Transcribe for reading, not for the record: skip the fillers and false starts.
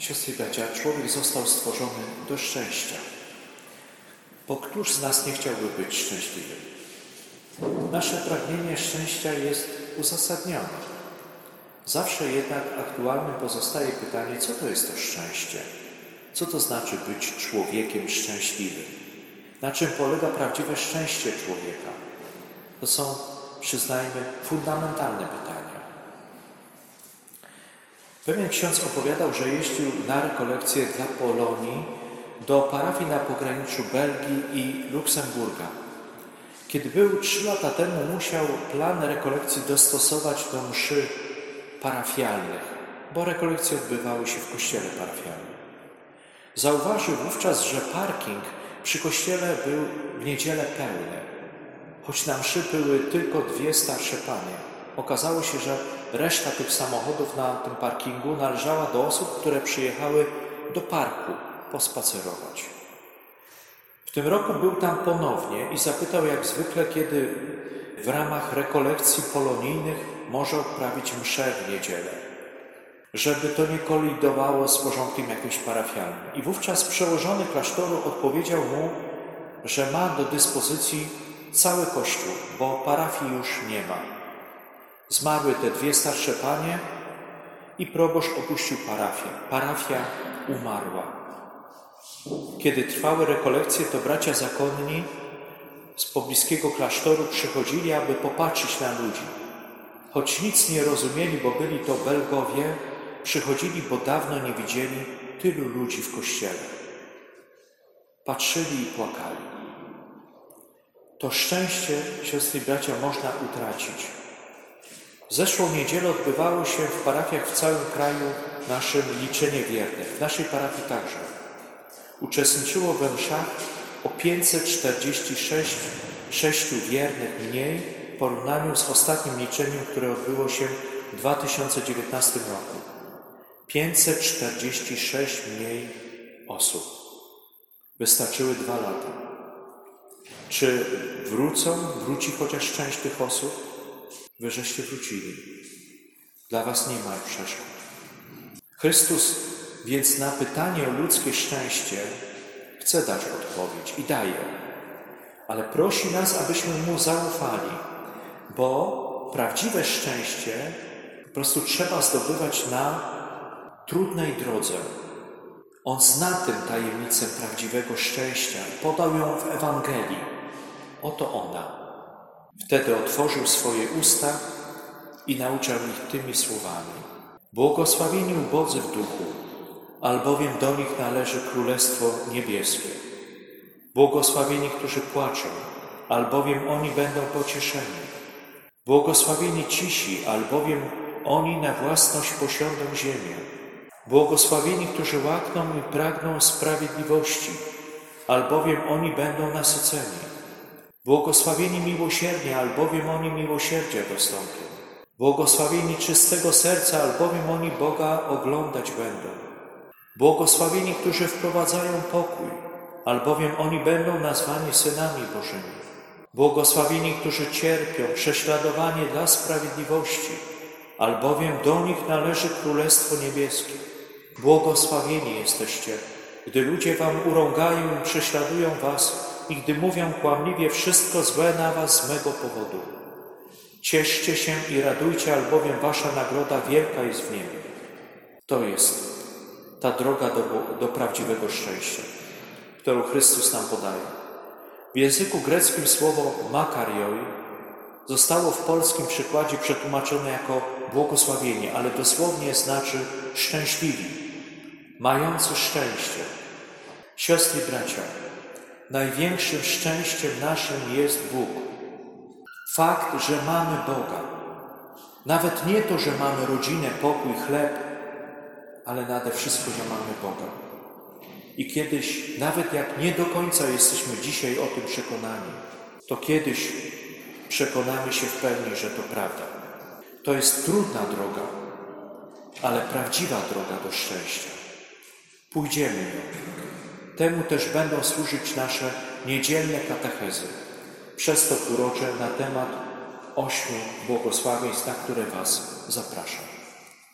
Siostry i bracia, człowiek został stworzony do szczęścia. Bo któż z nas nie chciałby być szczęśliwy? Nasze pragnienie szczęścia jest uzasadnione. Zawsze jednak aktualnym pozostaje pytanie, co to jest to szczęście? Co to znaczy być człowiekiem szczęśliwym? Na czym polega prawdziwe szczęście człowieka? To są, przyznajmy, fundamentalne pytania. Pewien ksiądz opowiadał, że jeździł na rekolekcje dla Polonii do parafii na pograniczu Belgii i Luksemburga. Kiedy był 3 lata temu, musiał plan rekolekcji dostosować do mszy parafialnych, bo rekolekcje odbywały się w kościele parafialnym. Zauważył wówczas, że parking przy kościele był w niedzielę pełny, choć na mszy były tylko 2 starsze panie. Okazało się, że reszta tych samochodów na tym parkingu należała do osób, które przyjechały do parku pospacerować. W tym roku był tam ponownie i zapytał jak zwykle, kiedy w ramach rekolekcji polonijnych może odprawić mszę w niedzielę, żeby to nie kolidowało z porządkiem jakimś parafialnym. I wówczas przełożony klasztoru odpowiedział mu, że ma do dyspozycji cały kościół, bo parafii już nie ma. Zmarły te 2 starsze panie i proboszcz opuścił parafię. Parafia umarła. Kiedy trwały rekolekcje, to bracia zakonni z pobliskiego klasztoru przychodzili, aby popatrzeć na ludzi. Choć nic nie rozumieli, bo byli to Belgowie, przychodzili, bo dawno nie widzieli tylu ludzi w kościele. Patrzyli i płakali. To szczęście, siostry i bracia, można utracić. W zeszłą niedzielę odbywało się w parafiach w całym kraju naszym liczenie wiernych. W naszej parafii także. Uczestniczyło we mszach o 546 wiernych mniej w porównaniu z ostatnim liczeniem, które odbyło się w 2019 roku. 546 mniej osób. Wystarczyły 2 lata. Czy wróci chociaż część tych osób? Wy żeście wrócili. Dla was nie ma przeszkód. Chrystus więc na pytanie o ludzkie szczęście chce dać odpowiedź i daje. Ale prosi nas, abyśmy Mu zaufali, bo prawdziwe szczęście po prostu trzeba zdobywać na trudnej drodze. On zna tę tajemnicę prawdziwego szczęścia i podał ją w Ewangelii. Oto ona. Wtedy otworzył swoje usta i nauczał ich tymi słowami. Błogosławieni ubodzy w duchu, albowiem do nich należy Królestwo Niebieskie. Błogosławieni, którzy płaczą, albowiem oni będą pocieszeni. Błogosławieni cisi, albowiem oni na własność posiądą ziemię. Błogosławieni, którzy łakną i pragną sprawiedliwości, albowiem oni będą nasyceni. Błogosławieni miłosiernie, albowiem oni miłosierdzia dostąpią. Błogosławieni czystego serca, albowiem oni Boga oglądać będą. Błogosławieni, którzy wprowadzają pokój, albowiem oni będą nazwani synami Bożymi. Błogosławieni, którzy cierpią prześladowanie dla sprawiedliwości, albowiem do nich należy Królestwo Niebieskie. Błogosławieni jesteście, gdy ludzie wam urągają i prześladują was i gdy mówią kłamliwie wszystko złe na was z mego powodu. Cieszcie się i radujcie, albowiem wasza nagroda wielka jest w niebie. To jest ta droga do prawdziwego szczęścia, którą Chrystus nam podaje. W języku greckim słowo makarioi zostało w polskim przykładzie przetłumaczone jako błogosławienie, ale dosłownie znaczy szczęśliwi, mający szczęście. Siostry i bracia, największym szczęściem naszym jest Bóg. Fakt, że mamy Boga. Nawet nie to, że mamy rodzinę, pokój, chleb, ale nade wszystko, że mamy Boga. I kiedyś, nawet jak nie do końca jesteśmy dzisiaj o tym przekonani, to kiedyś przekonamy się w pełni, że to prawda. To jest trudna droga, ale prawdziwa droga do szczęścia. Pójdziemy nią. Temu też będą służyć nasze niedzielne katechezy. Przez to urocze na temat 8 błogosławieństw, na które was zapraszam.